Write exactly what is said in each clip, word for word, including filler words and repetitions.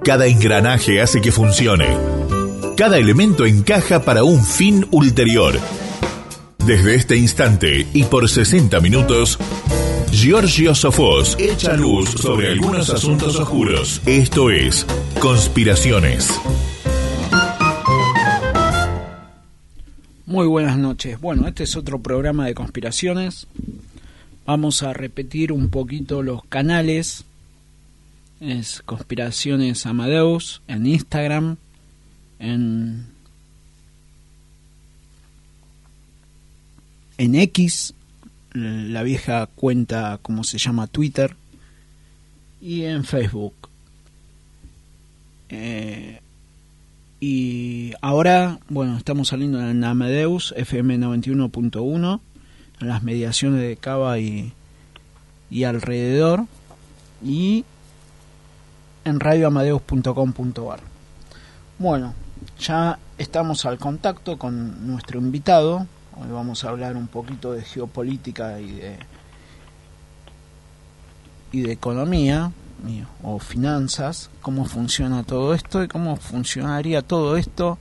Cada engranaje hace que funcione. Cada elemento encaja para un fin ulterior. Desde este instante y por sesenta minutos, Giorgio Sofós echa luz sobre algunos asuntos oscuros. Esto es Conspiraciones. Muy buenas noches. Bueno, este es otro programa de conspiraciones. Vamos a repetir un poquito los canales. Es Conspiraciones Amadeus en Instagram, en, en X, la vieja cuenta, como se llama, Twitter, y en Facebook. Eh, y ahora, bueno, estamos saliendo en Amadeus F M noventa y uno punto uno, en las mediaciones de Cava y, y alrededor, y en radio amadeus punto com punto a r. Bueno, ya estamos al contacto con nuestro invitado. Hoy vamos a hablar un poquito de geopolítica y de y de economía y, o finanzas, cómo funciona todo esto y cómo funcionaría todo esto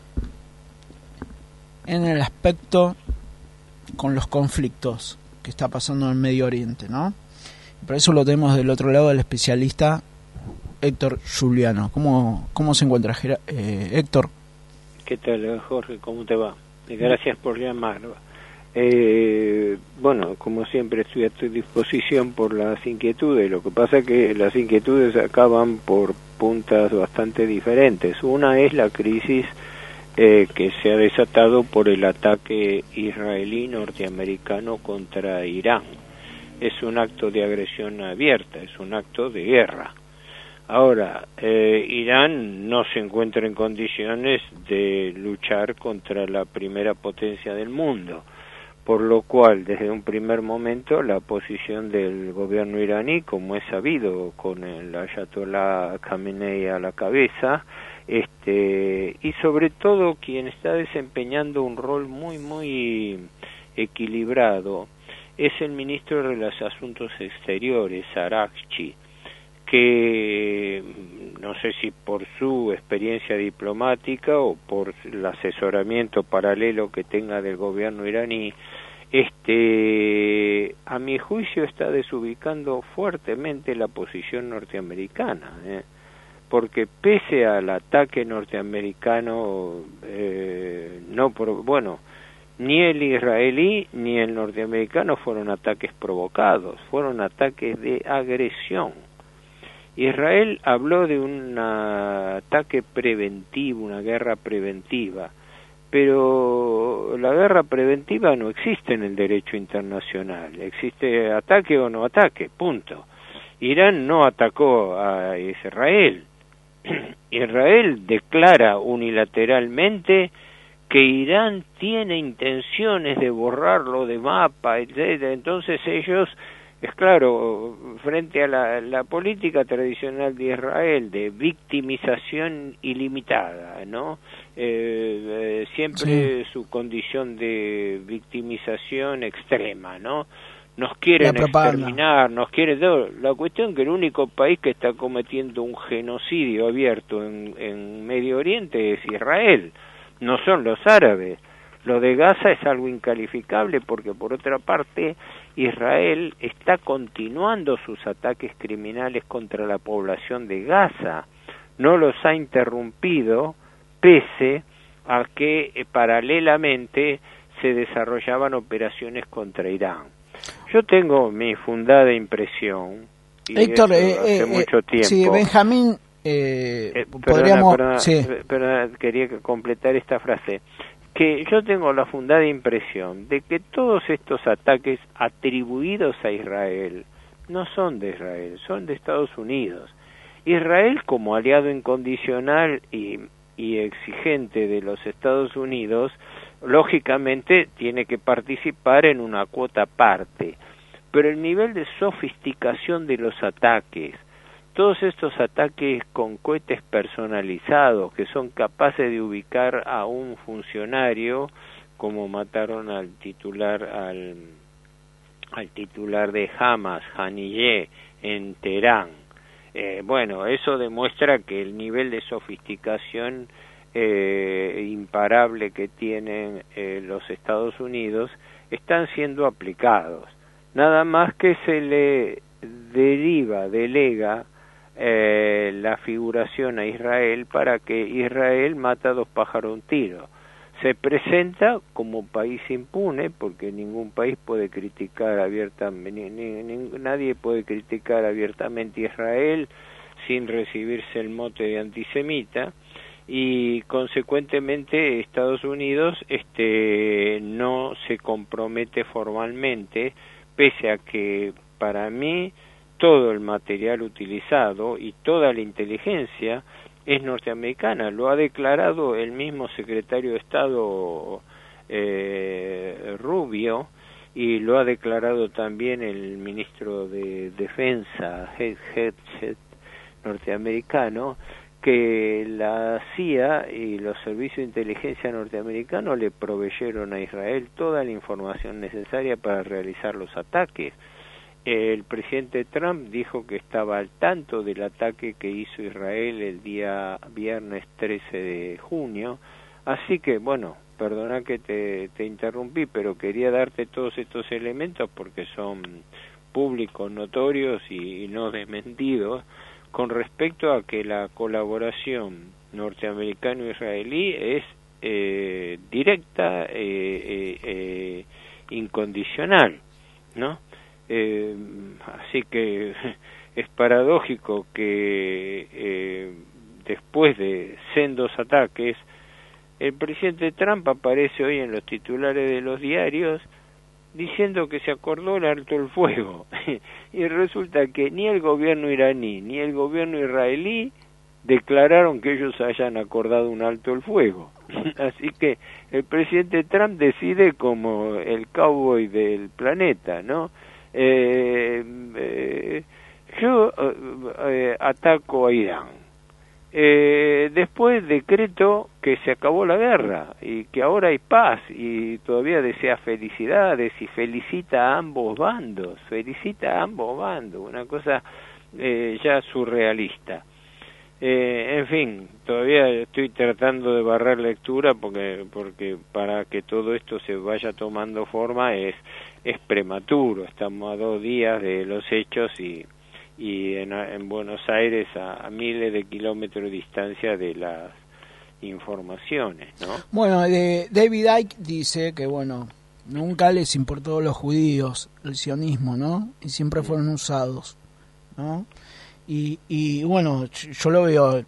en el aspecto con los conflictos que está pasando en el Medio Oriente, ¿no? Por eso lo tenemos del otro lado, el especialista Héctor Juliano. ¿Cómo, cómo se encuentra, eh, Héctor? ¿Qué tal, Jorge? ¿Cómo te va? Gracias por llamar. Eh, bueno, como siempre estoy a tu disposición por las inquietudes. Lo que pasa es que las inquietudes acaban por puntas bastante diferentes. Una es la crisis eh, que se ha desatado por el ataque israelí norteamericano contra Irán. Es un acto de agresión abierta, es un acto de guerra. Ahora, eh, Irán no se encuentra en condiciones de luchar contra la primera potencia del mundo, por lo cual, desde un primer momento, la posición del gobierno iraní, como es sabido, con el Ayatollah Khamenei a la cabeza, este, y sobre todo quien está desempeñando un rol muy, muy equilibrado, es el ministro de los Asuntos Exteriores, Araghchi, que no sé si por su experiencia diplomática o por el asesoramiento paralelo que tenga del gobierno iraní, este, a mi juicio está desubicando fuertemente la posición norteamericana, ¿eh? Porque pese al ataque norteamericano, eh, no por, bueno, ni el israelí ni el norteamericano fueron ataques provocados, fueron ataques de agresión. Israel habló de un ataque preventivo, una guerra preventiva, pero la guerra preventiva no existe en el derecho internacional, existe ataque o no ataque, punto. Irán no atacó a Israel, Israel declara unilateralmente que Irán tiene intenciones de borrarlo de mapa, etcétera. Entonces ellos, es claro, frente a la, la política tradicional de Israel de victimización ilimitada, ¿no? Eh, eh, siempre sí. Su condición de victimización extrema, ¿no? Nos quieren exterminar, nos quieren... No, la cuestión que el único país que está cometiendo un genocidio abierto en, en Medio Oriente es Israel, no son los árabes. Lo de Gaza es algo incalificable porque, por otra parte, Israel está continuando sus ataques criminales contra la población de Gaza. No los ha interrumpido, pese a que eh, paralelamente se desarrollaban operaciones contra Irán. Yo tengo mi fundada impresión, y Héctor, hace eh, eh, mucho tiempo... Sí, Benjamín, eh, eh, podríamos... Perdona, sí. perdona, quería completar esta frase. Que yo tengo la fundada impresión de que todos estos ataques atribuidos a Israel no son de Israel, son de Estados Unidos. Israel, como aliado incondicional y, y exigente de los Estados Unidos, lógicamente tiene que participar en una cuota aparte, pero el nivel de sofisticación de los ataques, todos estos ataques con cohetes personalizados que son capaces de ubicar a un funcionario, como mataron al titular al, al titular de Hamas, Haniyeh, en Teherán, Eh, bueno, eso demuestra que el nivel de sofisticación eh, imparable que tienen eh, los Estados Unidos están siendo aplicados. Nada más que se le deriva, delega eh, la figuración a Israel para que Israel mata a dos pájaros un tiro. Se presenta como país impune, porque ningún país puede criticar abiertamente, ni, ni, ni, nadie puede criticar abiertamente a Israel sin recibirse el mote de antisemita, y consecuentemente Estados Unidos este no se compromete formalmente, pese a que para mí todo el material utilizado y toda la inteligencia es norteamericana. Lo ha declarado el mismo secretario de Estado eh, Rubio, y lo ha declarado también el ministro de Defensa Hedges, norteamericano, que la C I A y los servicios de inteligencia norteamericanos le proveyeron a Israel toda la información necesaria para realizar los ataques. El presidente Trump dijo que estaba al tanto del ataque que hizo Israel el día viernes trece de junio, así que, bueno, perdona que te, te interrumpí, pero quería darte todos estos elementos porque son públicos, notorios y, y no desmentidos, con respecto a que la colaboración norteamericano-israelí es eh, directa, eh, eh, eh, incondicional, ¿no? Eh, así que es paradójico que eh, después de sendos ataques, el presidente Trump aparece hoy en los titulares de los diarios diciendo que se acordó el alto el fuego, y resulta que ni el gobierno iraní ni el gobierno israelí declararon que ellos hayan acordado un alto el fuego. Así que el presidente Trump decide como el cowboy del planeta, ¿no? Eh, eh, yo eh, ataco a Irán. Eh, después decreto que se acabó la guerra y que ahora hay paz, y todavía desea felicidades y felicita a ambos bandos, felicita a ambos bandos, una cosa eh, ya surrealista. Eh, en fin, todavía estoy tratando de barrer lectura porque porque para que todo esto se vaya tomando forma es es prematuro. Estamos a dos días de los hechos y y en, en Buenos Aires a, a miles de kilómetros de distancia de las informaciones, ¿no? Bueno, de David Icke dice que, bueno, nunca les importó a los judíos el sionismo, ¿no? Y siempre fueron usados, ¿no? Y, y bueno, yo lo veo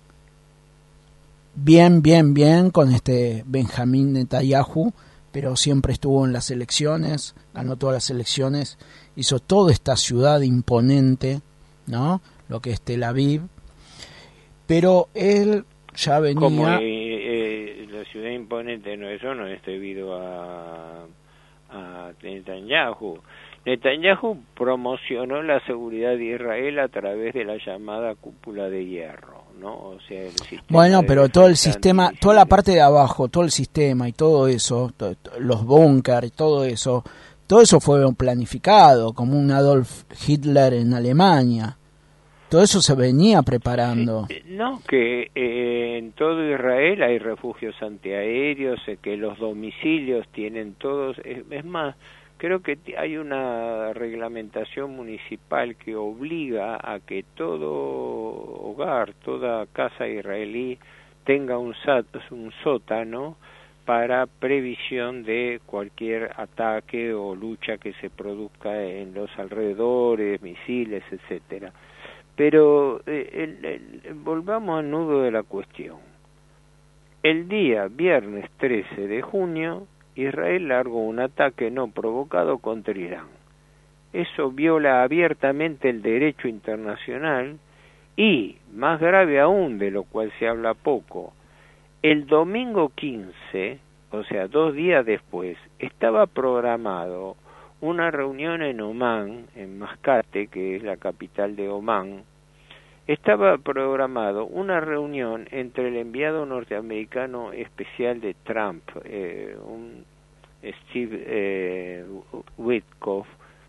bien, bien, bien con este Benjamín Netanyahu, pero siempre estuvo en las elecciones, ganó todas las elecciones, hizo toda esta ciudad imponente, ¿no? Lo que es Tel Aviv, pero él ya venía... Como eh, eh, la ciudad imponente, no, eso no es debido a, a Netanyahu. Netanyahu promocionó la seguridad de Israel a través de la llamada cúpula de hierro, ¿no? O sea, el sistema bueno, pero todo el sistema, antimisiles. toda la parte de abajo, todo el sistema y todo eso, to, to, los búnker y todo eso, todo eso fue planificado, como un Adolf Hitler en Alemania. Todo eso se venía preparando. Sí, no, que eh, en todo Israel hay refugios antiaéreos, eh, que los domicilios tienen todos, es, es más, creo que hay una reglamentación municipal que obliga a que todo hogar, toda casa israelí tenga un, sat, un sótano para previsión de cualquier ataque o lucha que se produzca en los alrededores, misiles, etcétera. Pero eh, el, el, volvamos al nudo de la cuestión. El día viernes trece de junio, Israel largó un ataque no provocado contra Irán. Eso viola abiertamente el derecho internacional y, más grave aún, de lo cual se habla poco, el domingo quince, o sea, dos días después, estaba programado una reunión en Omán, en Mascate, que es la capital de Omán. Estaba programado una reunión entre el enviado norteamericano especial de Trump, eh, un Steve eh, Witkoff,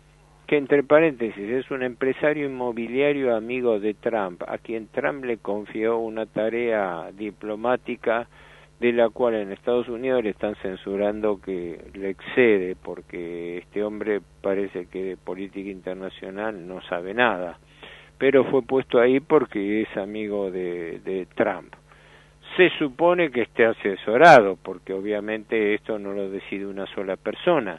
que entre paréntesis es un empresario inmobiliario amigo de Trump, a quien Trump le confió una tarea diplomática de la cual en Estados Unidos le están censurando que le excede, porque este hombre parece que de política internacional no sabe nada, pero fue puesto ahí porque es amigo de, de Trump. Se supone que esté asesorado, porque obviamente esto no lo decide una sola persona,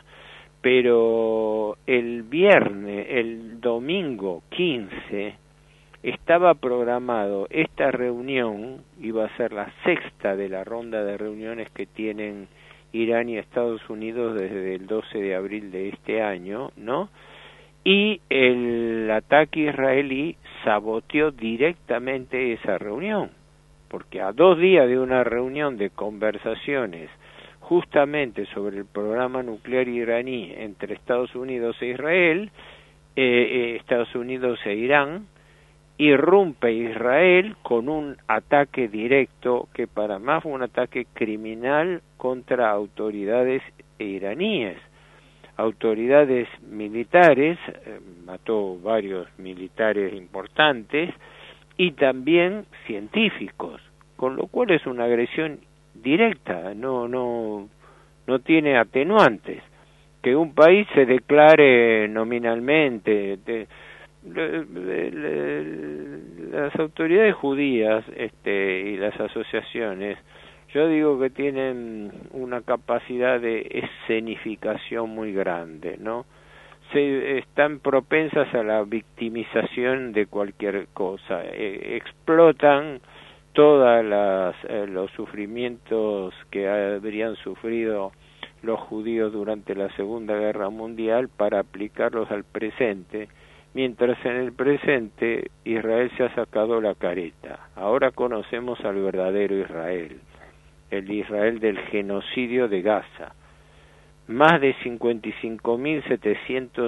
pero el viernes, el domingo quince, estaba programado esta reunión, iba a ser la sexta de la ronda de reuniones que tienen Irán y Estados Unidos desde el doce de abril de este año, ¿no? Y el ataque israelí saboteó directamente esa reunión, porque a dos días de una reunión de conversaciones justamente sobre el programa nuclear iraní entre Estados Unidos e Israel, eh, eh, Estados Unidos e Irán, irrumpe Israel con un ataque directo que para más fue un ataque criminal contra autoridades iraníes, autoridades militares, eh, mató varios militares importantes y también científicos, con lo cual es una agresión directa, no no no tiene atenuantes. Que un país se declare nominalmente, de, de, de, de, las autoridades judías este, y las asociaciones, yo digo que tienen una capacidad de escenificación muy grande, ¿no? Se están propensas a la victimización de cualquier cosa, eh, explotan todos eh, los sufrimientos que habrían sufrido los judíos durante la Segunda Guerra Mundial para aplicarlos al presente, mientras en el presente Israel se ha sacado la careta. Ahora conocemos al verdadero Israel, el Israel del genocidio de Gaza. Más de cincuenta y cinco mil setecientos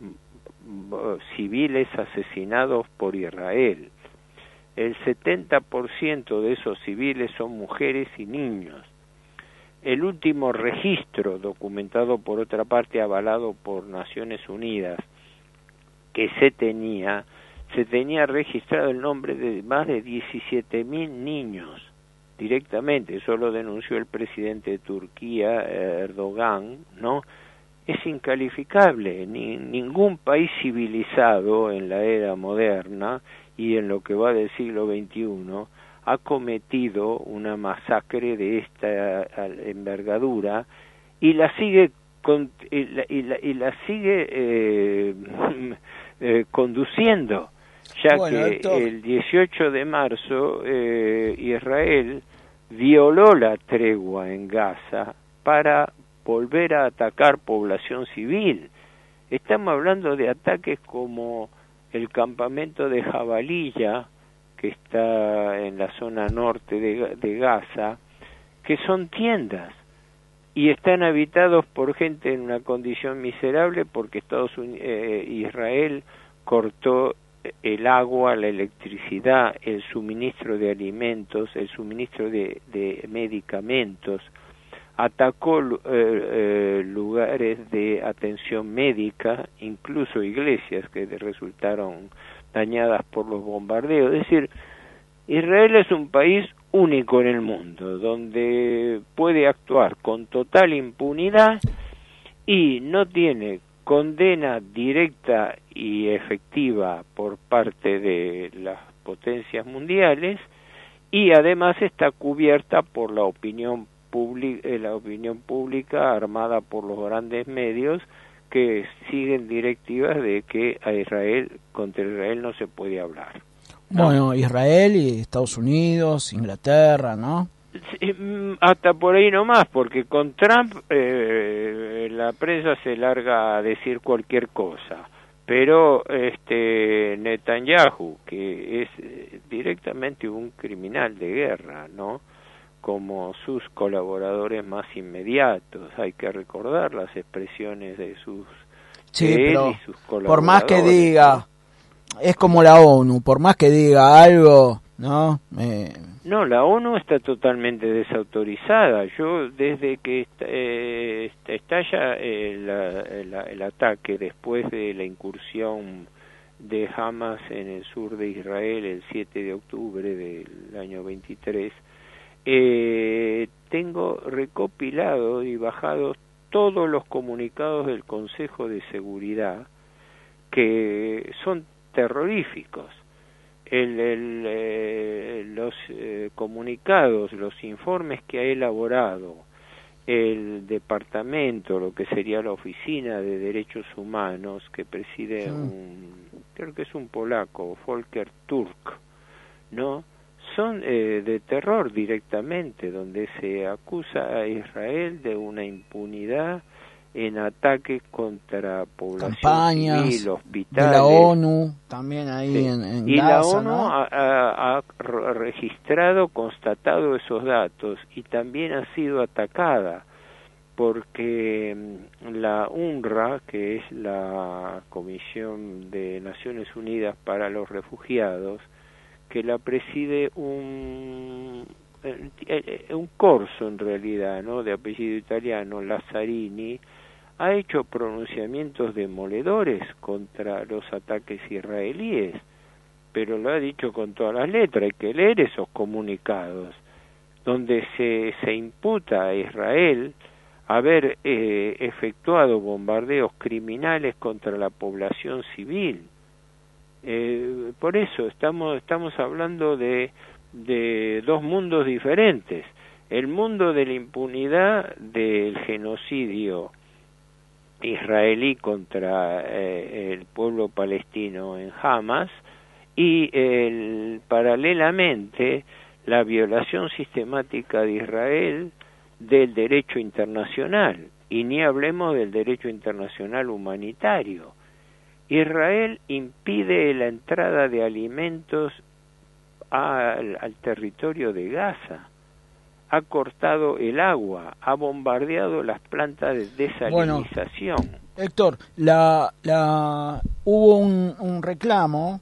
civiles asesinados por Israel. El setenta por ciento de esos civiles son mujeres y niños. El último registro, documentado por otra parte, avalado por Naciones Unidas, que se tenía, se tenía registrado el nombre de más de diecisiete mil niños directamente. Eso lo denunció el presidente de Turquía, Erdogan, ¿no? Es incalificable. Ni, ningún país civilizado en la era moderna y en lo que va del siglo veintiuno ha cometido una masacre de esta envergadura y la sigue con, y la, y la, y la sigue eh, eh, conduciendo, ya bueno, que doctor, el dieciocho de marzo eh, Israel violó la tregua en Gaza para volver a atacar población civil. Estamos hablando de ataques como el campamento de Jabalilla, que está en la zona norte de, de Gaza, que son tiendas y están habitados por gente en una condición miserable porque Estados Unidos, eh, Israel cortó el agua, la electricidad, el suministro de alimentos, el suministro de, de medicamentos, atacó eh, eh, lugares de atención médica, incluso iglesias que resultaron dañadas por los bombardeos. Es decir, Israel es un país único en el mundo, donde puede actuar con total impunidad y no tiene condena directa y efectiva por parte de las potencias mundiales y además está cubierta por la opinión pública, la opinión pública armada por los grandes medios que siguen directivas de que a Israel, contra Israel no se puede hablar, ¿no? Bueno, Israel y Estados Unidos, Inglaterra, ¿no? Sí, hasta por ahí nomás, porque con Trump eh, la prensa se larga a decir cualquier cosa, pero este Netanyahu, que es eh, directamente un criminal de guerra, ¿no?, como sus colaboradores más inmediatos, hay que recordar las expresiones de sus sí, de pero él y sus colaboradores. Por más que diga, es como la ONU, por más que diga algo, ¿no? Eh, No, la ONU está totalmente desautorizada. Yo, desde que est eh, estalla el, el, el ataque después de la incursión de Hamas en el sur de Israel el siete de octubre del año veintitrés, eh, tengo recopilado y bajado todos los comunicados del Consejo de Seguridad, que son terroríficos. El, el, eh, los eh, comunicados, los informes que ha elaborado el departamento, lo que sería la Oficina de Derechos Humanos, que preside mm. un, creo que es un polaco, Volker Turk, ¿no? Son eh, de terror directamente, donde se acusa a Israel de una impunidad en ataques contra población campañas civil, hospitales. De la ONU, también ahí sí. en, en y Gaza, la ONU ¿no? ha, ha, ha registrado, constatado esos datos, y también ha sido atacada, porque la UNRWA, que es la Comisión de Naciones Unidas para los Refugiados, que la preside un un corso en realidad, ¿no?, de apellido italiano, Lazzarini, ha hecho pronunciamientos demoledores contra los ataques israelíes, pero lo ha dicho con todas las letras. Hay que leer esos comunicados, donde se, se imputa a Israel haber eh, efectuado bombardeos criminales contra la población civil. Eh, por eso estamos, estamos hablando de, de dos mundos diferentes. El mundo de la impunidad del genocidio israelí contra eh, el pueblo palestino en Hamas, y el, paralelamente la violación sistemática de Israel del derecho internacional, y ni hablemos del derecho internacional humanitario. Israel impide la entrada de alimentos al, al territorio de Gaza, ha cortado el agua, ha bombardeado las plantas de desalinización. Bueno, Héctor, la, la, hubo un, un reclamo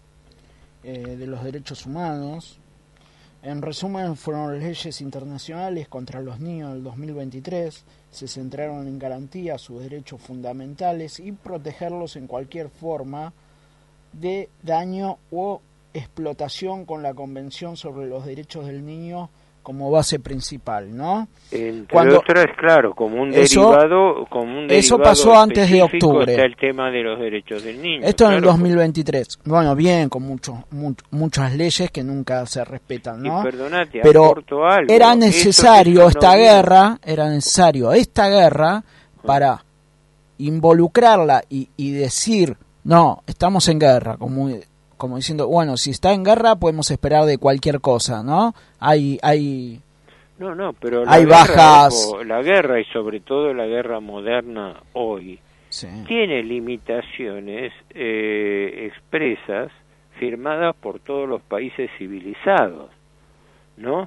eh, de los derechos humanos. En resumen, fueron leyes internacionales contra los niños del dos mil veintitrés, se centraron en garantía sus derechos fundamentales y protegerlos en cualquier forma de daño o explotación, con la Convención sobre los Derechos del Niño como base principal, ¿no? Entre Cuando, otras, claro, como un eso, derivado, como un eso derivado pasó antes de octubre. Está el tema de los derechos del niño. Esto claro, en el dos mil veintitrés. Bueno, bien, con muchos much, muchas leyes que nunca se respetan, ¿no? Y perdonate, pero algo. era necesario esta guerra, era necesario esta guerra para involucrarla y, y decir, no, estamos en guerra, como como diciendo, bueno, si está en guerra podemos esperar de cualquier cosa, ¿no? Hay hay no, no, pero la hay guerra, bajas, ojo, la guerra y sobre todo la guerra moderna hoy sí. tiene limitaciones eh, expresas firmadas por todos los países civilizados, ¿no?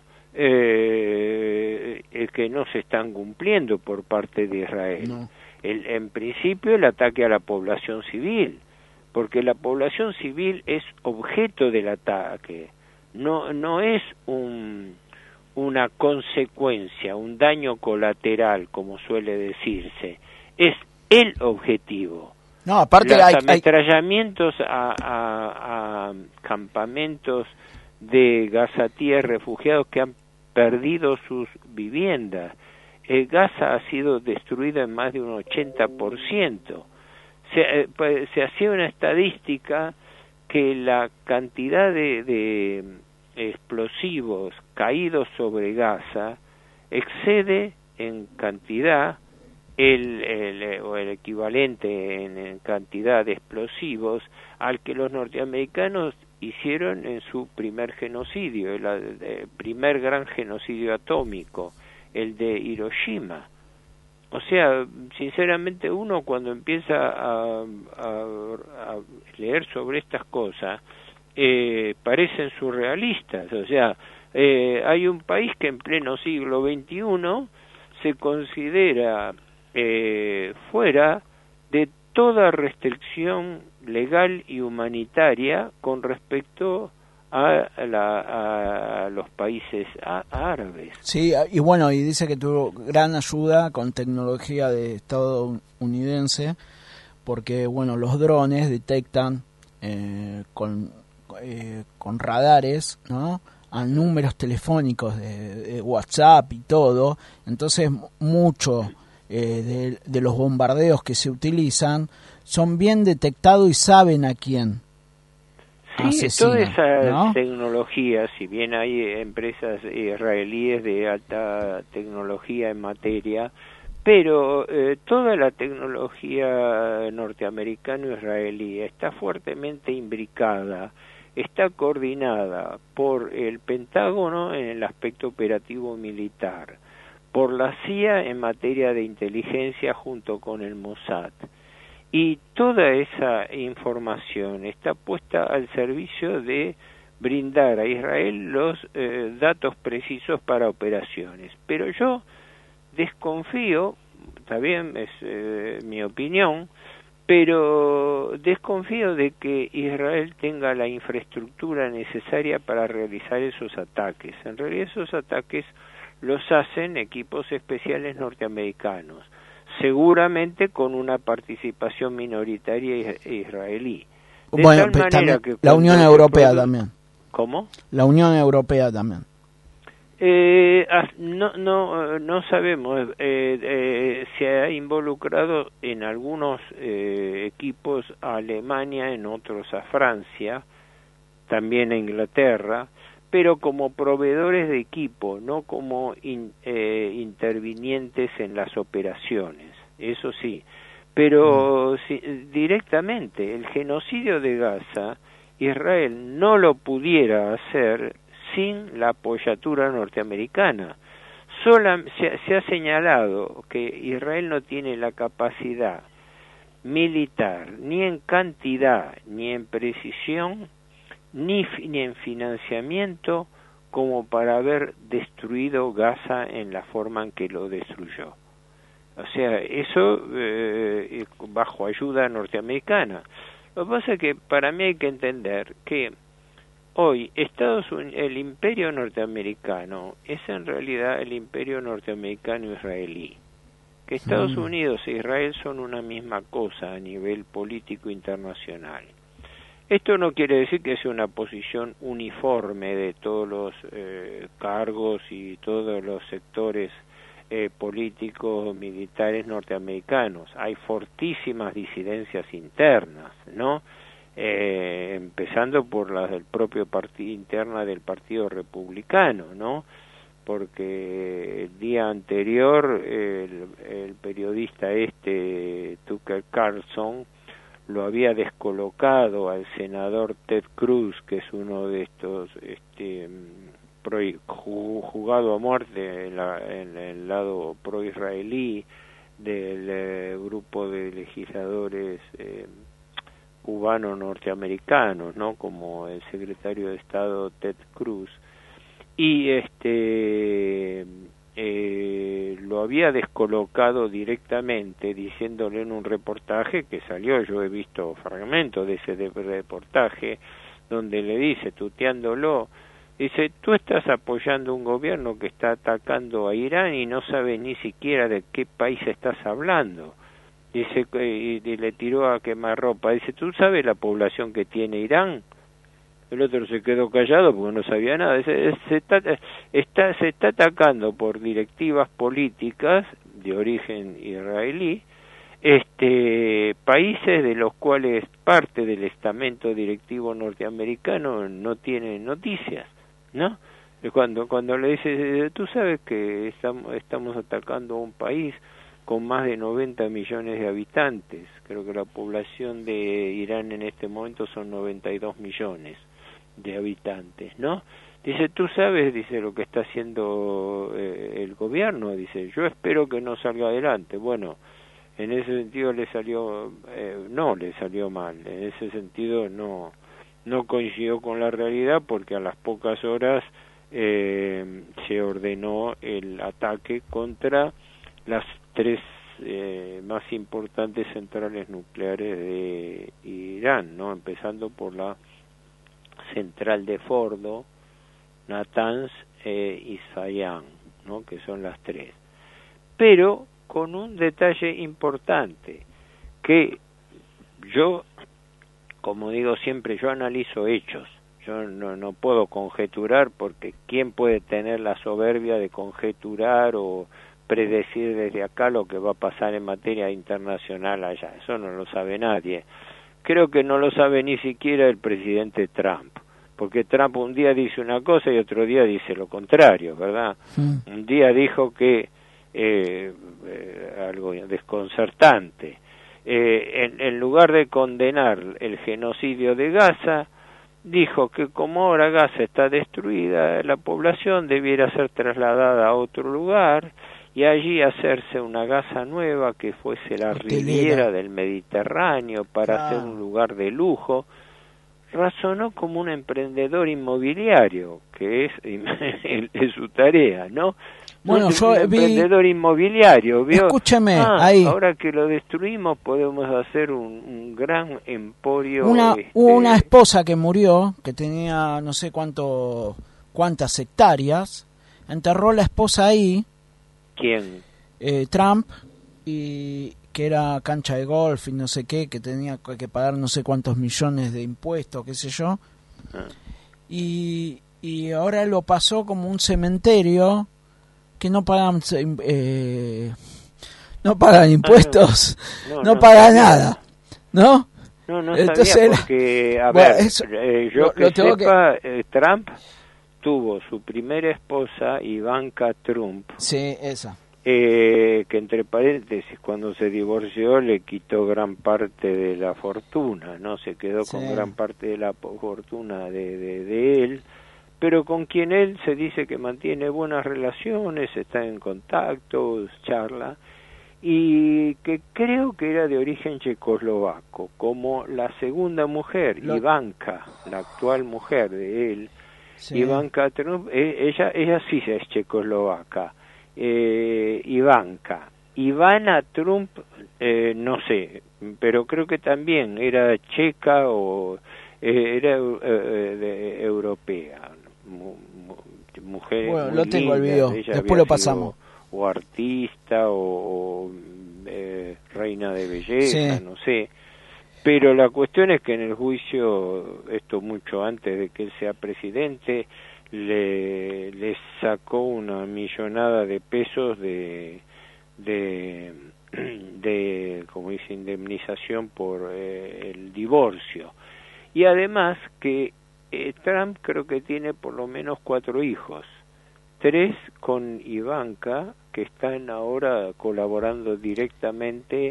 Eh, eh, que no se están cumpliendo por parte de Israel. No. El, en principio el ataque a la población civil, porque la población civil es objeto del ataque, no no es un, una consecuencia, un daño colateral, como suele decirse, es el objetivo. No, aparte los hay, ametrallamientos hay... A, a, a campamentos de gazatíes refugiados que han perdido sus viviendas. Eh, Gaza ha sido destruida en más de un ochenta por ciento. Se, eh, pues, se hacía una estadística que la cantidad de, de explosivos caídos sobre Gaza excede en cantidad el, el, o el equivalente en, en cantidad de explosivos al que los norteamericanos hicieron en su primer genocidio, el, el primer gran genocidio atómico, el de Hiroshima. O sea, sinceramente uno cuando empieza a, a, a leer sobre estas cosas, eh, parecen surrealistas. O sea, eh, hay un país que en pleno siglo veintiuno se considera eh, fuera de toda restricción legal y humanitaria con respecto a, la, a los países a, árabes. Sí, y bueno, y dice que tuvo gran ayuda con tecnología de estadounidense, porque bueno, los drones detectan eh, con, eh, con radares, ¿no?, a números telefónicos de, de WhatsApp y todo, entonces mucho eh, de, de los bombardeos que se utilizan son bien detectados y saben a quién. Sí, asesina, toda esa ¿no? tecnología, si bien hay empresas israelíes de alta tecnología en materia, pero eh, toda la tecnología norteamericano-israelí está fuertemente imbricada, está coordinada por el Pentágono en el aspecto operativo militar, por la C I A en materia de inteligencia junto con el Mossad. Y toda esa información está puesta al servicio de brindar a Israel los eh, datos precisos para operaciones. Pero yo desconfío, está bien, es eh, mi opinión, pero desconfío de que Israel tenga la infraestructura necesaria para realizar esos ataques. En realidad esos ataques los hacen equipos especiales norteamericanos, seguramente con una participación minoritaria israelí. De bueno, tal manera también, que la Unión Europea produ- también. ¿Cómo? La Unión Europea también. Eh, no, no, no sabemos. Eh, eh, se ha involucrado en algunos eh, equipos a Alemania, en otros a Francia, también a Inglaterra, pero como proveedores de equipo, no como in, eh, intervinientes en las operaciones, eso sí. Pero mm. si, directamente, el genocidio de Gaza, Israel no lo pudiera hacer sin la apoyatura norteamericana. Sola, se, se ha señalado que Israel no tiene la capacidad militar, ni en cantidad, ni en precisión, Ni, ni en financiamiento como para haber destruido Gaza en la forma en que lo destruyó. O sea, eso eh, bajo ayuda norteamericana. Lo que pasa es que para mí hay que entender que hoy Estados Unidos, el imperio norteamericano es en realidad el imperio norteamericano-israelí. Que Estados Unidos e Israel son una misma cosa a nivel político internacional. Esto no quiere decir que sea una posición uniforme de todos los eh, cargos y todos los sectores eh, políticos, militares norteamericanos. Hay fortísimas disidencias internas, ¿no? Eh, empezando por las del propio partido interna del Partido Republicano, ¿no? Porque el día anterior el, el periodista este Tucker Carlson lo había descolocado al senador Ted Cruz, que es uno de estos este, pro, jugado a muerte en, la, en el lado pro-israelí del eh, grupo de legisladores eh, cubano-norteamericanos, ¿no?, como el secretario de Estado Ted Cruz, y este Eh, lo había descolocado directamente, diciéndole en un reportaje que salió, yo he visto fragmentos de ese de reportaje, donde le dice, tuteándolo, dice, tú estás apoyando un gobierno que está atacando a Irán y no sabes ni siquiera de qué país estás hablando. Dice, y, y le tiró a quemarropa, dice, ¿tú sabes la población que tiene Irán? El otro se quedó callado porque no sabía nada. Se, se, está, está, se está atacando por directivas políticas de origen israelí este, países de los cuales parte del estamento directivo norteamericano no tiene noticias, ¿no? Cuando, cuando le dice, tú sabes que estamos, estamos atacando a un país con más de noventa millones de habitantes, creo que la población de Irán en este momento son noventa y dos millones de habitantes, ¿no? Dice, tú sabes, dice, lo que está haciendo eh, el gobierno, dice, yo espero que no salga adelante. Bueno, en ese sentido le salió, eh, no le salió mal, en ese sentido no, no coincidió con la realidad, porque a las pocas horas eh, se ordenó el ataque contra las tres eh, más importantes centrales nucleares de Irán, ¿no? Empezando por la central de Fordo, Natanz e Isfahan, ¿no? Que son las tres. Pero con un detalle importante, que yo, como digo siempre, yo analizo hechos. Yo no, no puedo conjeturar, porque ¿quién puede tener la soberbia de conjeturar o predecir desde acá lo que va a pasar en materia internacional allá? Eso no lo sabe nadie. Creo que no lo sabe ni siquiera el presidente Trump, porque Trump un día dice una cosa y otro día dice lo contrario, ¿verdad? Sí. Un día dijo que eh, eh, algo desconcertante. Eh, en, en lugar de condenar el genocidio de Gaza, dijo que como ahora Gaza está destruida, la población debiera ser trasladada a otro lugar y allí hacerse una Gaza nueva que fuese la Riviera del Mediterráneo para ah. hacer un lugar de lujo. Razonó como un emprendedor inmobiliario, que es, es su tarea, ¿no? Bueno, Entonces, yo un vi... emprendedor inmobiliario, ¿vio? Escúchame, ah, ahí. Ahora que lo destruimos podemos hacer un, un gran emporio. Una, este... Hubo una esposa que murió, que tenía no sé cuánto, cuántas hectáreas, enterró la esposa ahí. ¿Quién? Eh, Trump, y que era cancha de golf y no sé qué, que tenía que pagar no sé cuántos millones de impuestos, qué sé yo. Ah. Y, y ahora lo pasó como un cementerio que no pagan eh, no pagan impuestos, ah, no, no, no, no pagan no, nada, ¿no? No, no Entonces, sabía porque, a bueno, ver, eso, eh, yo lo, que lo sepa, que... Eh, Trump tuvo su primera esposa, Ivanka Trump. Sí, esa. Eh, que entre paréntesis, cuando se divorció le quitó gran parte de la fortuna, ¿no? Se quedó sí. con gran parte de la fortuna de, de, de él, pero con quien él se dice que mantiene buenas relaciones, está en contacto, charla, y que creo que era de origen checoslovaco, como la segunda mujer, Lo... Ivanka, la actual mujer de él, sí. Ivanka Trump, ella, ella sí es checoslovaca, eh, Ivanka. Ivana Trump, eh, no sé, pero creo que también era checa o eh, era eh, de, europea. Mujer bueno, muy lo tengo el video, después lo pasamos. O artista o, o eh, reina de belleza, sí. no sé. Pero la cuestión es que en el juicio, esto mucho antes de que él sea presidente, le, le sacó una millonada de pesos de de, de como dice, indemnización por eh, el divorcio. Y además que eh, Trump creo que tiene por lo menos cuatro hijos, tres con Ivanka, que están ahora colaborando directamente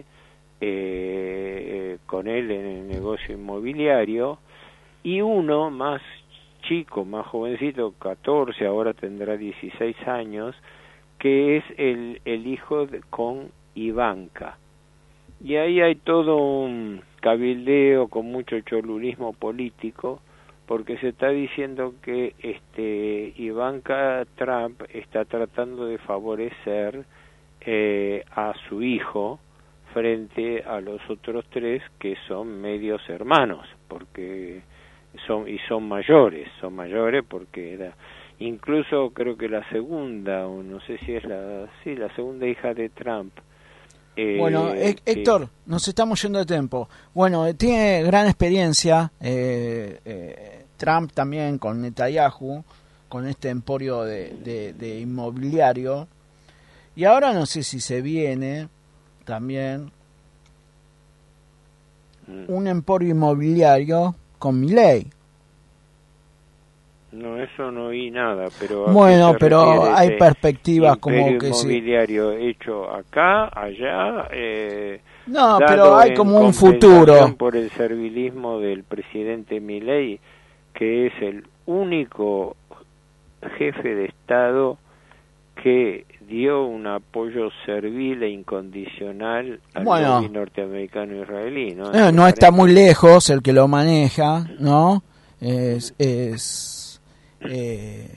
eh, con él en el negocio inmobiliario, y uno más chico, más jovencito, catorce, ahora tendrá dieciséis años, que es el, el hijo de, con Ivanka. Y ahí hay todo un cabildeo con mucho cholulismo político, porque se está diciendo que este Ivanka Trump está tratando de favorecer eh, a su hijo frente a los otros tres que son medios hermanos, porque son y son mayores, son mayores porque era incluso creo que la segunda, o no sé si es la sí la segunda hija de Trump. Eh, bueno, eh, Héctor, eh, nos estamos yendo de tiempo. Bueno, tiene gran experiencia eh, eh, Trump también con Netanyahu, con este emporio de, de, de inmobiliario. Y ahora no sé si se viene también mm. un emporio inmobiliario con Milei. No, eso no oí nada, pero bueno, pero hay perspectivas como que inmobiliario sí. hecho acá, allá. Eh, no, pero hay como un futuro por el servilismo del presidente Milei, que es el único jefe de Estado que dio un apoyo servil e incondicional al bueno, lobby norteamericano-israelí, ¿no? No, no está muy lejos el que lo maneja, ¿no? Es es Eh,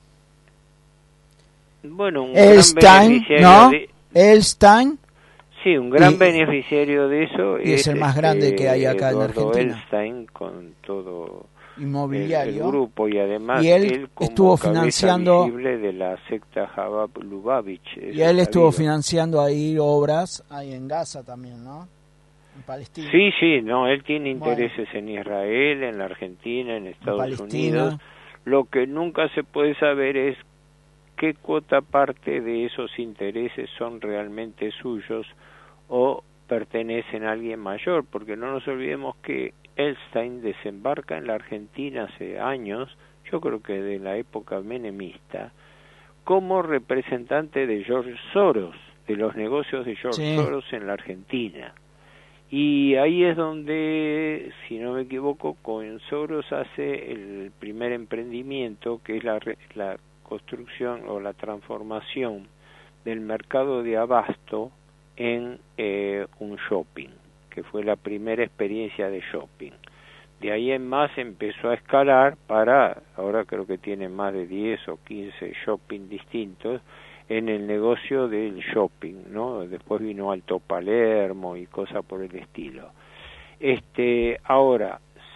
bueno, un Elstein, gran ¿no? De... Elstein. Sí, un gran y, beneficiario de eso y es, es el más grande este, que hay acá Eduardo en Argentina. Elstein, con todo. inmobiliario, el, el grupo, y además y él, él como estuvo cabeza financiando visible de la secta Chabad Lubavitch. Y él estuvo financiando ahí obras, ahí en Gaza también, ¿no? En Palestina. Sí, sí, no, él tiene intereses bueno. en Israel, en la Argentina, en Estados en Unidos. Lo que nunca se puede saber es qué cuota parte de esos intereses son realmente suyos o pertenecen a alguien mayor, porque no nos olvidemos que Epstein desembarca en la Argentina hace años, yo creo que de la época menemista, como representante de George Soros, de los negocios de George sí. Soros en la Argentina. Y ahí es donde, si no me equivoco, con Soros hace el primer emprendimiento, que es la, la construcción o la transformación del mercado de abasto en eh, un shopping, que fue la primera experiencia de shopping. De ahí en más empezó a escalar para, ahora creo que tiene más de diez o quince shopping distintos en el negocio del shopping, ¿no? Después vino Alto Palermo y cosas por el estilo. Este, ahora,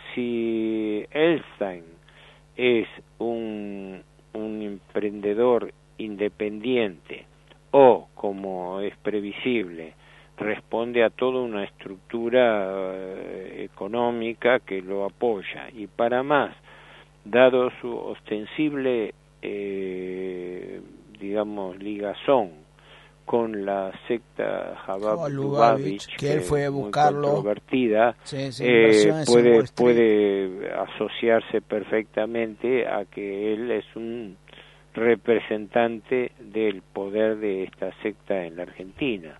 si Epstein es un, un emprendedor independiente o, como es previsible, responde a toda una estructura eh, económica que lo apoya, y para más, dado su ostensible eh, digamos ligazón con la secta Chabad Lubavitch, que él fue a buscarlo, muy controvertida, sí, sí, eh, puede puede asociarse perfectamente a que él es un representante del poder de esta secta en la Argentina.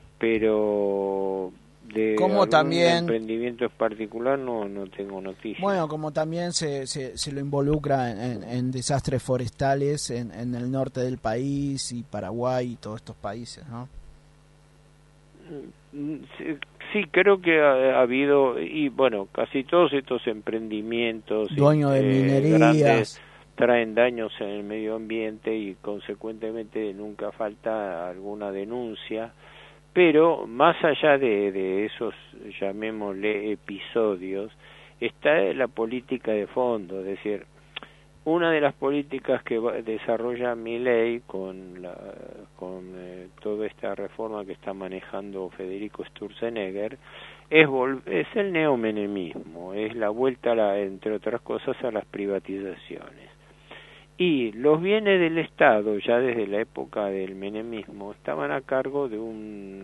Pero de como algún también emprendimiento en particular no no tengo noticias. Bueno, como también se se, se lo involucra en, en, en desastres forestales en, en el norte del país y Paraguay y todos estos países, ¿no? Sí, sí, creo que ha, ha habido, y bueno, casi todos estos emprendimientos dueño de eh, minerías grandes traen daños en el medio ambiente y consecuentemente nunca falta alguna denuncia. Pero más allá de, de esos, llamémosle, episodios, está la política de fondo. Es decir, una de las políticas que va, desarrolla Milei con, la, con eh, toda esta reforma que está manejando Federico Sturzenegger es, vol es el neomenemismo, es la vuelta, a la, entre otras cosas, a las privatizaciones. Y los bienes del Estado, ya desde la época del menemismo, estaban a cargo de un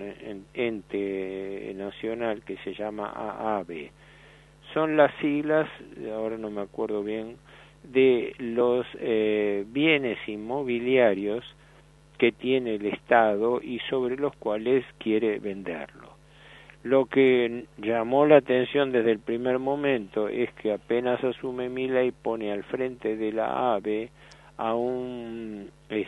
ente nacional que se llama A A B. Son las siglas, ahora no me acuerdo bien, de los eh, bienes inmobiliarios que tiene el Estado y sobre los cuales quiere venderlo. Lo que llamó la atención desde el primer momento es que apenas asume Milei pone al frente de la A A B a un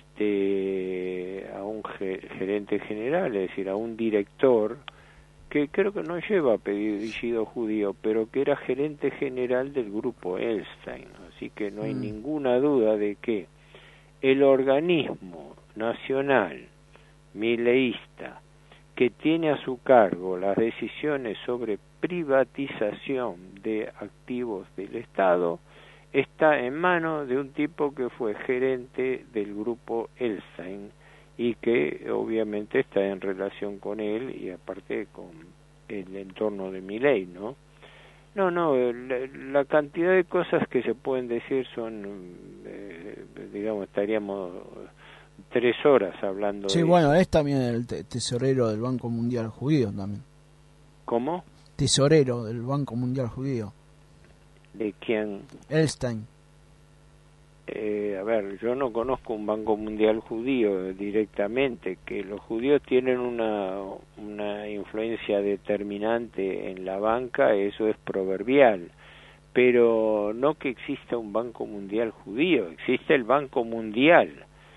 este a un gerente general, es decir, a un director que creo que no lleva apellido judío, pero que era gerente general del grupo Epstein, así que no hay mm. ninguna duda de que el organismo nacional mileísta que tiene a su cargo las decisiones sobre privatización de activos del Estado está en manos de un tipo que fue gerente del grupo Epstein y que obviamente está en relación con él y aparte con el entorno de Milei, ¿no? No, no, la, la cantidad de cosas que se pueden decir son, eh, digamos, estaríamos tres horas hablando sí, de... Sí, bueno, es también el te tesorero del Banco Mundial Judío también. ¿Cómo? Tesorero del Banco Mundial Judío. ¿De quién? Epstein. Eh, a ver, yo no conozco un Banco Mundial judío directamente. Que los judíos tienen una, una influencia determinante en la banca, eso es proverbial. Pero no que exista un Banco Mundial judío, existe el Banco Mundial.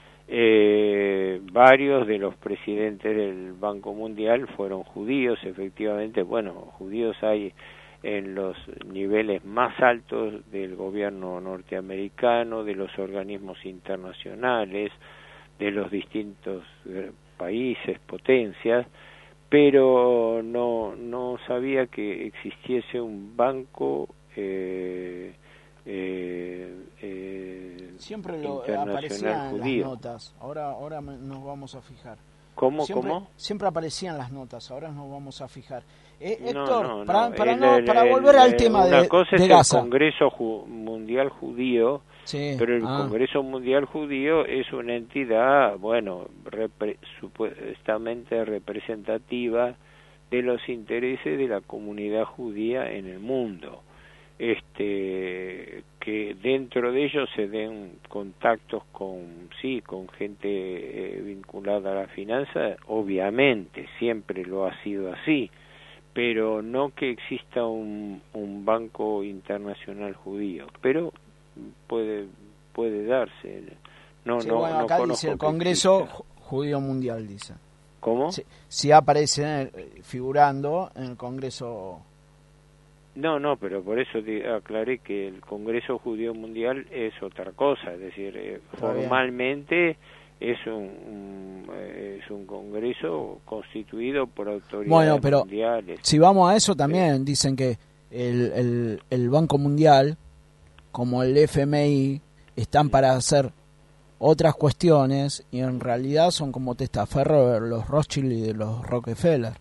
Eh, varios de los presidentes del Banco Mundial fueron judíos, efectivamente. Bueno, judíos hay en los niveles más altos del gobierno norteamericano, de los organismos internacionales, de los distintos países, potencias, pero no no sabía que existiese un banco eh, eh, eh, siempre lo internacional aparecían judío. las notas. Ahora, ahora nos vamos a fijar. ¿Cómo? Siempre, ¿Cómo? siempre aparecían las notas. Ahora nos vamos a fijar. Eh, No, Héctor, no, para, no. para, El, no, el, para el, volver al el, tema una de, cosa de es Gaza. el Congreso Ju- Mundial Judío, Sí. pero el ah. Congreso Mundial Judío es una entidad, bueno, repre, supuestamente representativa de los intereses de la comunidad judía en el mundo. Este, que dentro de ellos se den contactos con, sí, con gente eh, vinculada a la finanza, obviamente, siempre lo ha sido así, pero no que exista un, un banco internacional judío, pero puede puede darse. No, Sí, no, bueno, no acá conozco dice el que Congreso exista. Judío Mundial, dice. ¿Cómo? Sí, sí aparece eh, figurando en el Congreso. No, no, pero por eso te aclaré que el Congreso Judío Mundial es otra cosa, es decir, eh, formalmente es un, un es un congreso constituido por autoridades bueno, pero mundiales. Si vamos a eso también sí. Dicen que el, el, el Banco Mundial, como el F M I, están para hacer otras cuestiones y en realidad son como testaferros de los Rothschild y de los Rockefeller.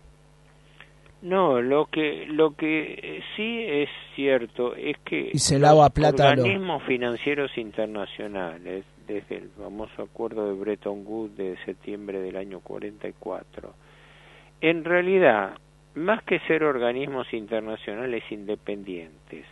No, lo que lo que sí es cierto es que y se lava los plata organismos lo... financieros internacionales, desde el famoso acuerdo de Bretton Woods de septiembre del año cuarenta y cuatro, en realidad, más que ser organismos internacionales independientes,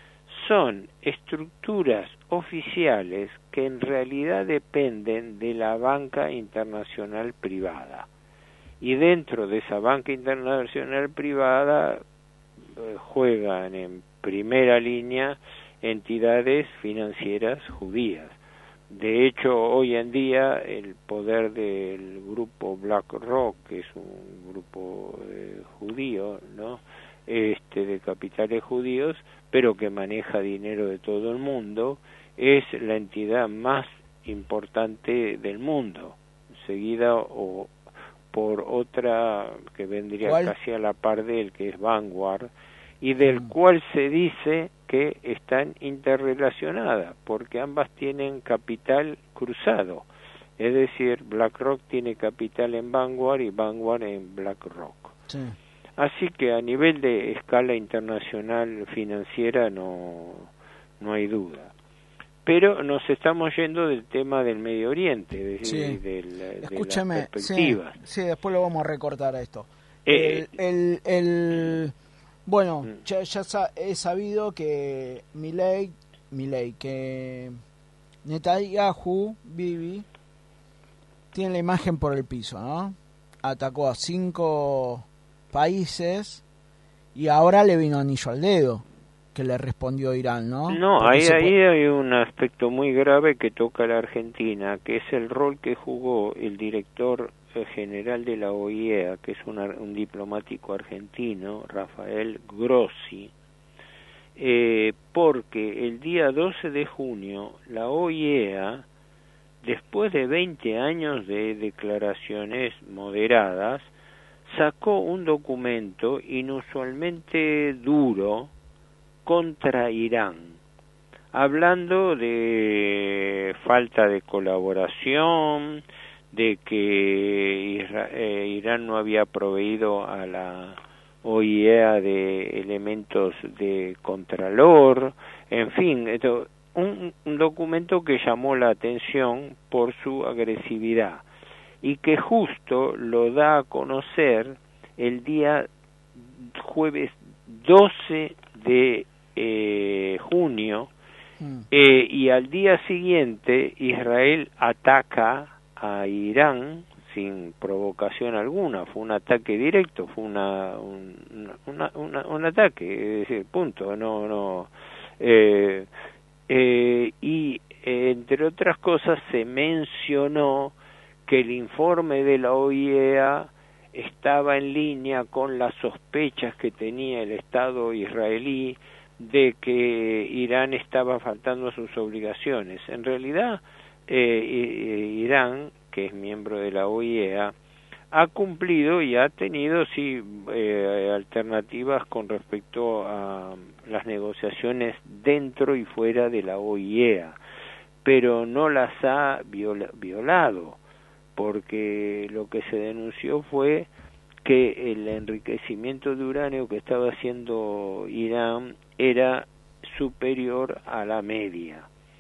son estructuras oficiales que en realidad dependen de la banca internacional privada. Y dentro de esa banca internacional privada eh, juegan en primera línea entidades financieras judías. De hecho, hoy en día el poder del grupo BlackRock, que es un grupo eh, judío, ¿no? Este, de capitales judíos, pero que maneja dinero de todo el mundo, es la entidad más importante del mundo, seguida o por otra que vendría ¿Cuál? Casi a la par de él, que es Vanguard, y del mm. cual se dice que están interrelacionadas, porque ambas tienen capital cruzado, es decir, BlackRock tiene capital en Vanguard y Vanguard en BlackRock. Sí. Así que a nivel de escala internacional financiera no, no hay duda. Pero nos estamos yendo del tema del Medio Oriente, es decir, sí. del, Escúchame, de las perspectivas. Sí, sí, después lo vamos a recortar a esto. Eh, el, el, el, bueno, mm. ya, ya sa- he sabido que Milei, Milei, que Netanyahu, Bibi, tiene la imagen por el piso, ¿no? Atacó a cinco países y ahora le vino anillo al dedo que le respondió Irán, ¿no? No, Porque ahí, se ahí puede... hay un aspecto muy grave que toca a la Argentina, que es el rol que jugó el director general de la O I E A, que es una, un diplomático argentino, Rafael Grossi, eh, porque el día doce de junio la O I E A, después de veinte años de declaraciones moderadas, sacó un documento inusualmente duro contra Irán, hablando de falta de colaboración, de que Isra- eh, Irán no había proveído a la O I E A de elementos de contralor, en fin, esto, un, un documento que llamó la atención por su agresividad y que justo lo da a conocer el día jueves doce de eh, junio, Mm. eh, y al día siguiente Israel ataca a Irán sin provocación alguna, fue un ataque directo, fue una un, una, una, un ataque, es decir, punto, no no eh, eh, y eh, entre otras cosas se mencionó que el informe de la O I E A estaba en línea con las sospechas que tenía el Estado israelí de que Irán estaba faltando a sus obligaciones. En realidad, eh, Irán, que es miembro de la O I E A, ha cumplido y ha tenido, sí, eh, alternativas con respecto a las negociaciones dentro y fuera de la O I E A, pero no las ha viola, violado, porque lo que se denunció fue que el enriquecimiento de uranio que estaba haciendo Irán era superior a la media.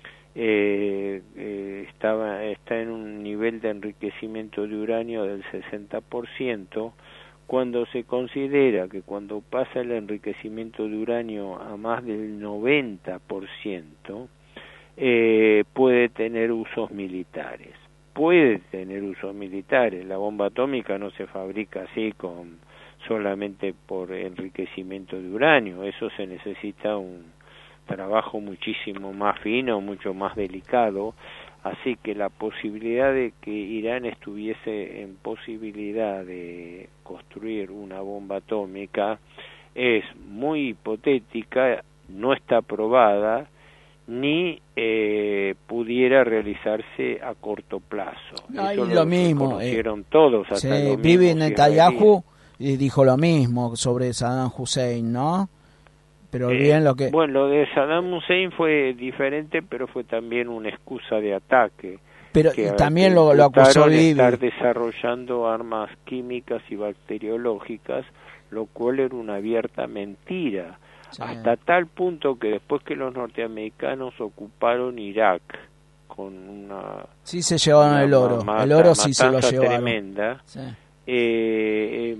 Eh, eh, estaba está en un nivel de enriquecimiento de uranio del sesenta por ciento, cuando se considera que cuando pasa el enriquecimiento de uranio a más del noventa por ciento, eh, puede tener usos militares. Puede tener usos militares. La bomba atómica no se fabrica así con solamente por enriquecimiento de uranio. Eso se necesita un trabajo muchísimo más fino, mucho más delicado, así que la posibilidad de que Irán estuviese en posibilidad de construir una bomba atómica es muy hipotética, no está probada, ni eh, pudiera realizarse a corto plazo. Ay, Eso lo, lo mismo. conocieron eh, todos, hasta sí, los Bibi mismos Netanyahu y dijo lo mismo sobre Saddam Hussein, ¿no? Pero Eh, bien lo que... Bueno, lo de Saddam Hussein fue diferente, pero fue también una excusa de ataque. Pero que, también que lo, lo acusó Bibi. estar desarrollando armas químicas y bacteriológicas, lo cual era una abierta mentira. Sí. Hasta tal punto que después que los norteamericanos ocuparon Irak con una... Sí se llevaron el oro, mata, el oro sí se lo llevaron. Tremenda. Sí. Eh,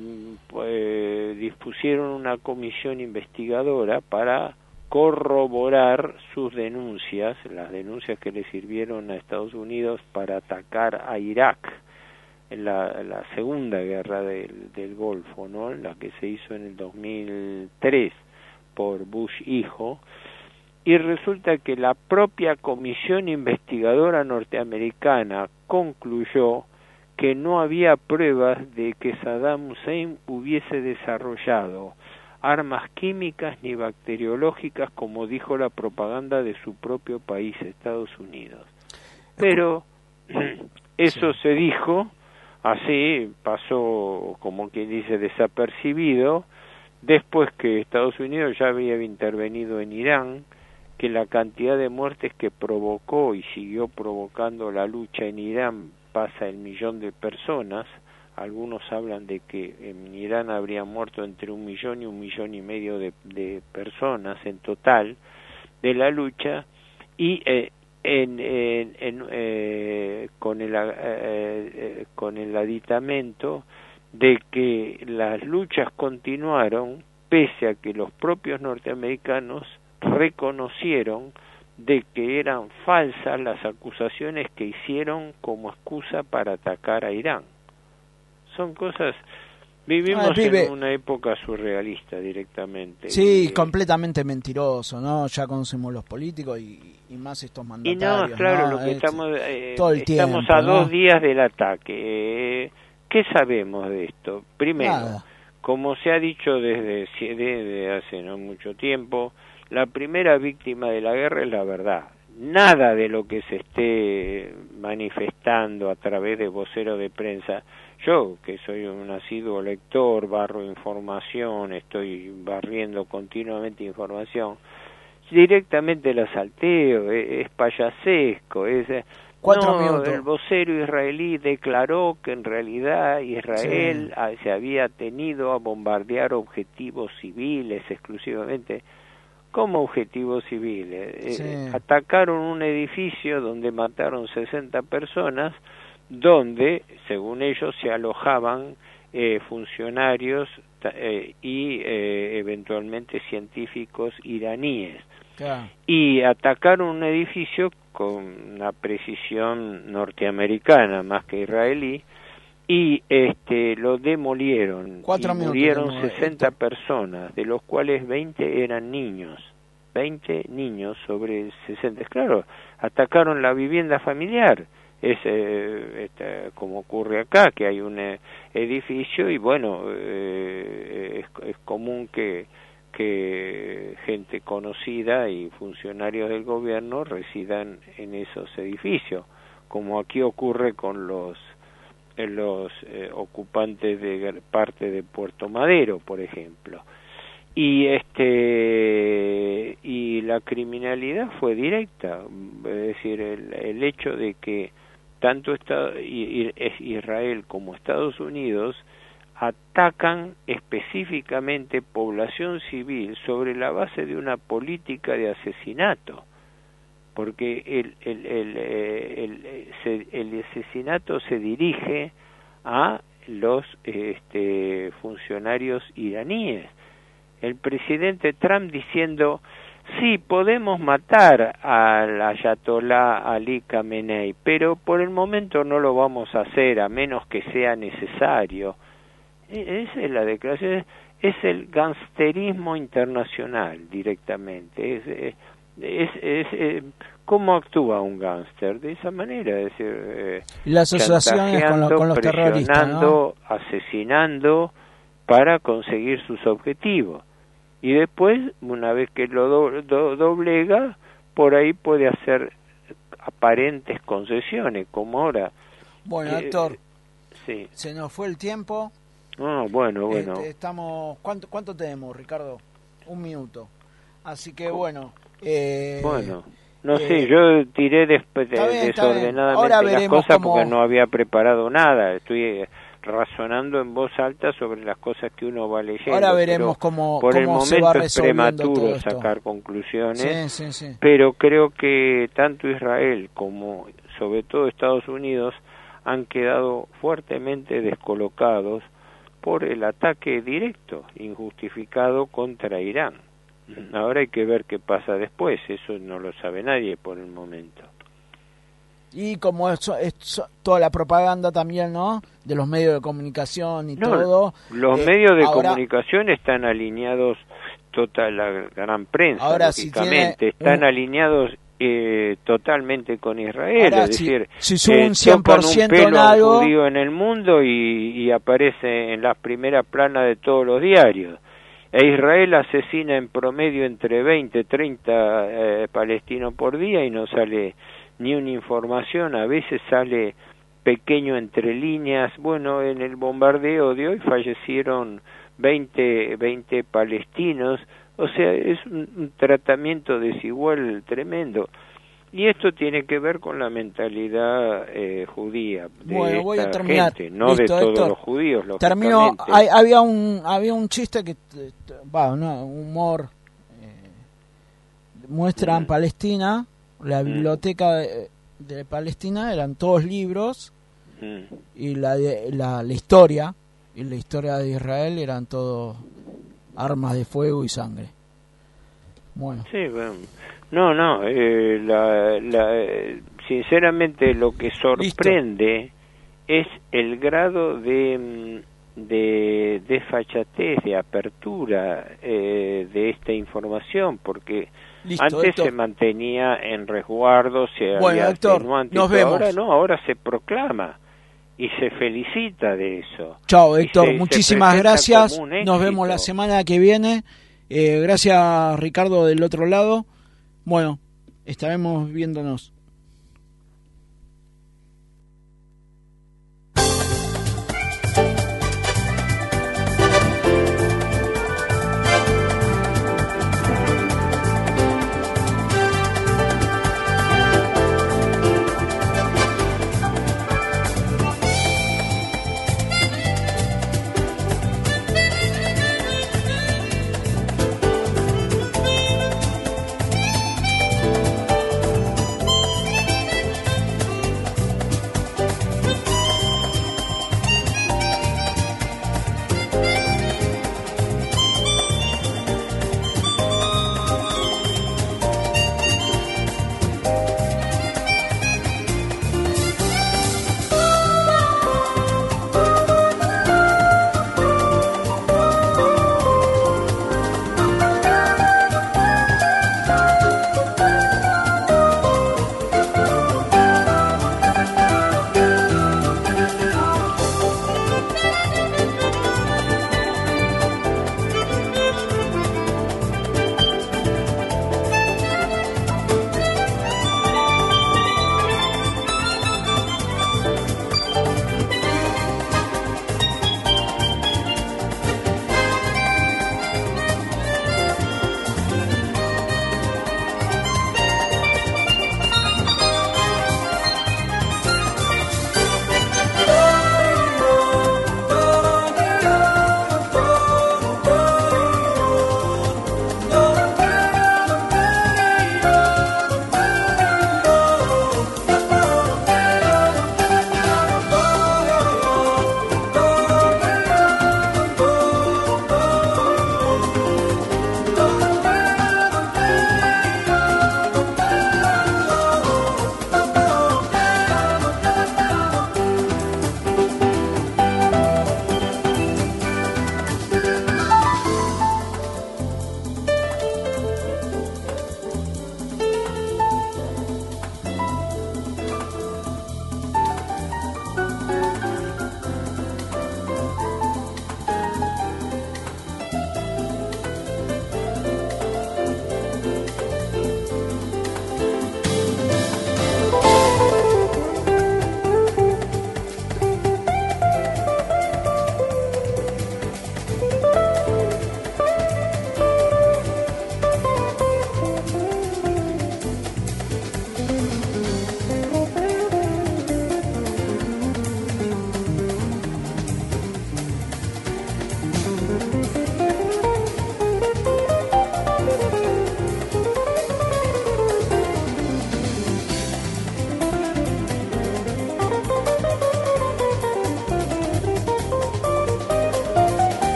eh, dispusieron una comisión investigadora para corroborar sus denuncias, las denuncias que le sirvieron a Estados Unidos para atacar a Irak en la, la segunda guerra del, del Golfo, ¿no? La que se hizo en el dos mil tres por Bush hijo, y resulta que la propia comisión investigadora norteamericana concluyó que no había pruebas de que Saddam Hussein hubiese desarrollado armas químicas ni bacteriológicas, como dijo la propaganda de su propio país, Estados Unidos. Pero eso se dijo, así pasó, como quien dice, desapercibido, después que Estados Unidos ya había intervenido en Irán, que la cantidad de muertes que provocó y siguió provocando la lucha en Irán pasa el millón de personas. Algunos hablan de que en Irán habría muerto entre un millón y un millón y medio de, de personas en total de la lucha, y eh, en, en, en, eh, con el eh, eh, con el aditamento de que las luchas continuaron pese a que los propios norteamericanos reconocieron de que eran falsas las acusaciones que hicieron como excusa para atacar a Irán. Son cosas... Vivimos ah, en una época surrealista directamente. Sí, y, completamente mentiroso, ¿no? Ya conocemos los políticos y, y más estos mandatarios. Y no, claro, ¿no? lo que es, estamos... Eh, todo el estamos tiempo, a ¿no? dos días del ataque. Eh, ¿Qué sabemos de esto? Primero, Nada. Como se ha dicho desde, desde hace no mucho tiempo, la primera víctima de la guerra es la verdad. Nada de lo que se esté manifestando a través de voceros de prensa. Yo, que soy un asiduo lector, barro información, estoy barriendo continuamente información, directamente la salteo, es, es payasesco, es... Cuatro no, minutos. El vocero israelí declaró que en realidad Israel sí. se había tenido a bombardear objetivos civiles exclusivamente. ¿Cómo objetivos civiles? Sí. Eh, atacaron un edificio donde mataron sesenta personas, donde, según ellos, se alojaban eh, funcionarios eh, y eh, eventualmente científicos iraníes. Claro. Y atacaron un edificio con una precisión norteamericana más que israelí, y este lo demolieron. Cuatro y murieron sesenta personas, de los cuales veinte eran niños. veinte niños sobre sesenta. Claro, atacaron la vivienda familiar. Es eh, este, como ocurre acá, que hay un eh, edificio y bueno, eh, es, es común que que gente conocida y funcionarios del gobierno residan en esos edificios, como aquí ocurre con los los eh, ocupantes de parte de Puerto Madero, por ejemplo. Y este y la criminalidad fue directa, es decir, el, el hecho de que tanto Estado, Israel como Estados Unidos atacan específicamente población civil sobre la base de una política de asesinato, porque el, el, el, el, el, el asesinato se dirige a los este, funcionarios iraníes. El presidente Trump diciendo, sí, podemos matar al ayatolá Ali Khamenei, pero por el momento no lo vamos a hacer a menos que sea necesario. Esa es la declaración, es el gangsterismo internacional directamente. Es, es, es, es, es ¿cómo actúa un gángster? De esa manera, es decir, eh, y las asociaciones con, lo, con los terroristas, ¿no? Asesinando para conseguir sus objetivos. Y después, una vez que lo do, do, doblega, por ahí puede hacer aparentes concesiones, como ahora. Bueno, eh, Héctor, sí. Se nos fue el tiempo. Ah, bueno, bueno. Este, estamos, ¿cuánto, ¿Cuánto tenemos, Ricardo? Un minuto. Así que, bueno. Eh, bueno, no eh, sé, yo tiré después de, bien, desordenadamente las cosas cómo... porque no había preparado nada. Estoy razonando en voz alta sobre las cosas que uno va leyendo. Ahora veremos cómo, por cómo el momento se va es prematuro todo sacar conclusiones, sí, sí, sí. Pero creo que tanto Israel como sobre todo Estados Unidos han quedado fuertemente descolocados por el ataque directo, injustificado contra Irán. Ahora hay que ver qué pasa después, eso no lo sabe nadie por el momento. Y como eso es toda la propaganda también, ¿no? De los medios de comunicación y no, todo. Los eh, medios de ahora, comunicación están alineados, total la gran prensa, ahora lógicamente, si están un, alineados eh, totalmente con Israel. Ahora, es si, decir, si sube eh, un cien por ciento tocan un pelo en algo, judío en el mundo y, y aparece en las primeras planas de todos los diarios. E Israel asesina en promedio entre veinte, treinta eh, palestinos por día y no sale ni una información, a veces sale pequeño entre líneas. Bueno, en el bombardeo de hoy fallecieron veinte, veinte palestinos, o sea, es un, un tratamiento desigual tremendo. Y esto tiene que ver con la mentalidad eh, judía de bueno, esta voy a terminar. gente, no Listo, de todos Héctor. los judíos, Termino, lógicamente. hay, había un había un chiste que va, no, humor eh, muestra en Mm. Palestina, la Mm. biblioteca de, de Palestina eran todos libros Mm. y la, de, la la historia y la historia de Israel eran todo armas de fuego y sangre. Bueno. Sí, bueno. No, no, eh, la, la, eh, sinceramente lo que sorprende Listo. es el grado de de desfachatez, de apertura eh, de esta información, porque Listo, antes Héctor. se mantenía en resguardo, se bueno, había Héctor, atenuante, nos vemos. Ahora no, ahora se proclama y se felicita de eso. Chao, Héctor, se, muchísimas se gracias. como un Nos vemos la semana que viene. Eh, gracias, Ricardo, del otro lado. Bueno, estaremos viéndonos.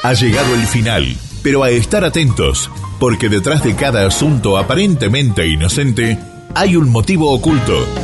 Ha llegado el final, pero a estar atentos, porque detrás de cada asunto aparentemente inocente hay un motivo oculto.